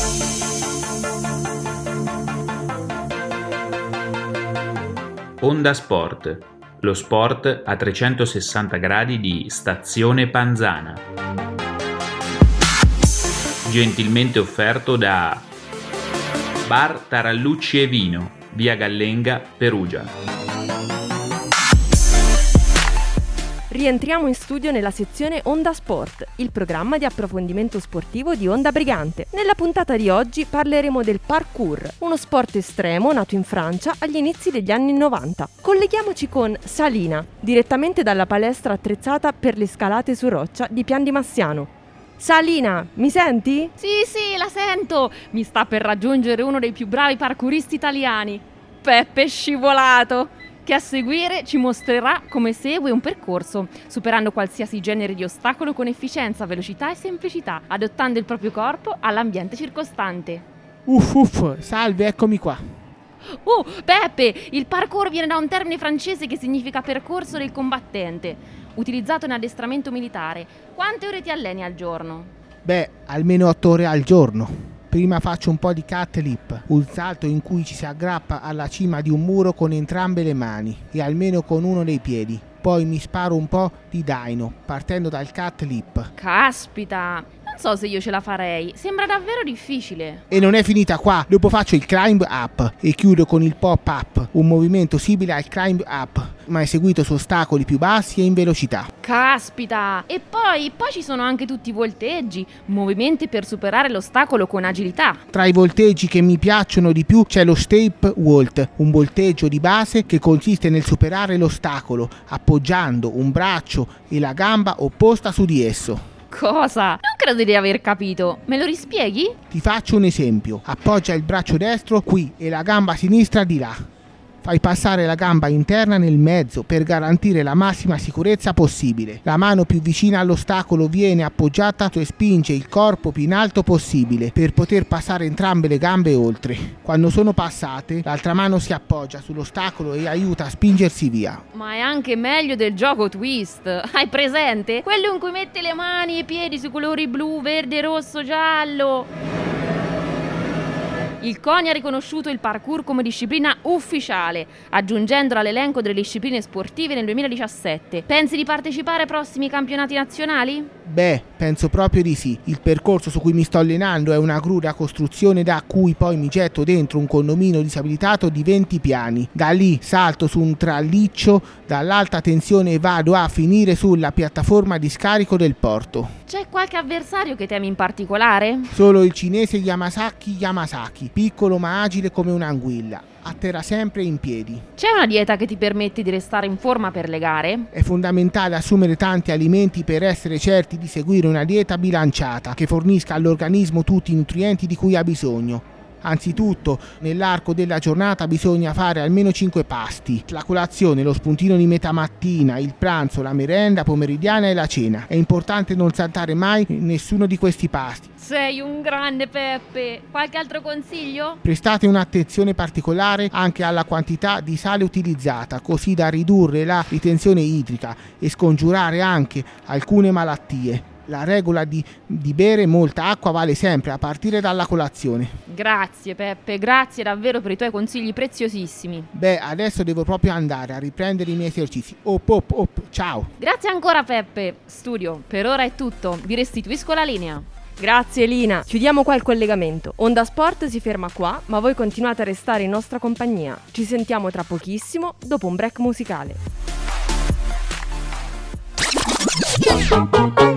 Onda Sport, lo sport a 360 gradi di Stazione Panzana. Gentilmente offerto da Bar Tarallucci e Vino, via Gallenga, Perugia. Rientriamo in studio nella sezione Onda Sport, il programma di approfondimento sportivo di Onda Brigante. Nella puntata di oggi parleremo del parkour, uno sport estremo nato in Francia agli inizi degli anni 90. Colleghiamoci con Salina, direttamente dalla palestra attrezzata per le scalate su roccia di Pian di Massiano. Salina, mi senti? Sì, la sento! Mi sta per raggiungere uno dei più bravi parkouristi italiani, Peppe Scivolato, che a seguire ci mostrerà come segue un percorso, superando qualsiasi genere di ostacolo con efficienza, velocità e semplicità, adattando il proprio corpo all'ambiente circostante. Salve, eccomi qua. Peppe, il parkour viene da un termine francese che significa percorso del combattente, utilizzato in addestramento militare. Quante ore ti alleni al giorno? Almeno 8 ore al giorno. Prima faccio un po' di cat lip, un salto in cui ci si aggrappa alla cima di un muro con entrambe le mani e almeno con uno dei piedi. Poi mi sparo un po' di daino, partendo dal cat lip. Caspita, non so se io ce la farei, sembra davvero difficile. E non è finita qua, dopo faccio il climb up e chiudo con il pop up, un movimento simile al climb up, ma eseguito su ostacoli più bassi e in velocità. Caspita! E poi ci sono anche tutti i volteggi, movimenti per superare l'ostacolo con agilità. Tra i volteggi che mi piacciono di più c'è lo step vault, un volteggio di base che consiste nel superare l'ostacolo, appoggiando un braccio e la gamba opposta su di esso. Cosa? Non credo di aver capito. Me lo rispieghi? Ti faccio un esempio. Appoggia il braccio destro qui e la gamba sinistra di là. Fai passare la gamba interna nel mezzo per garantire la massima sicurezza possibile. La mano più vicina all'ostacolo viene appoggiata e spinge il corpo più in alto possibile per poter passare entrambe le gambe oltre. Quando sono passate, l'altra mano si appoggia sull'ostacolo e aiuta a spingersi via. Ma è anche meglio del gioco twist. Hai presente? Quello in cui metti le mani e i piedi sui colori blu, verde, rosso, giallo. Il CONI ha riconosciuto il parkour come disciplina ufficiale, aggiungendola all'elenco delle discipline sportive nel 2017. Pensi di partecipare ai prossimi campionati nazionali? Penso proprio di sì. Il percorso su cui mi sto allenando è una crura costruzione da cui poi mi getto dentro un condominio disabilitato di 20 piani. Da lì salto su un traliccio dall'alta tensione vado a finire sulla piattaforma di scarico del porto. C'è qualche avversario che temi in particolare? Solo il cinese Yamasaki, piccolo ma agile come un'anguilla. Atterra sempre in piedi. C'è una dieta che ti permette di restare in forma per le gare? È fondamentale assumere tanti alimenti per essere certi di seguire una dieta bilanciata che fornisca all'organismo tutti i nutrienti di cui ha bisogno. Anzitutto, nell'arco della giornata bisogna fare almeno 5 pasti. La colazione, lo spuntino di metà mattina, il pranzo, la merenda pomeridiana e la cena. È importante non saltare mai nessuno di questi pasti. Sei un grande, Peppe! Qualche altro consiglio? Prestate un'attenzione particolare anche alla quantità di sale utilizzata, così da ridurre la ritenzione idrica e scongiurare anche alcune malattie. La regola di bere molta acqua vale sempre, a partire dalla colazione. Grazie Peppe, grazie davvero per i tuoi consigli preziosissimi. Adesso devo proprio andare a riprendere i miei esercizi. Ciao. Grazie ancora Peppe. Studio, per ora è tutto, vi restituisco la linea. Grazie Lina, chiudiamo qua il collegamento. Onda Sport si ferma qua, ma voi continuate a restare in nostra compagnia. Ci sentiamo tra pochissimo, dopo un break musicale.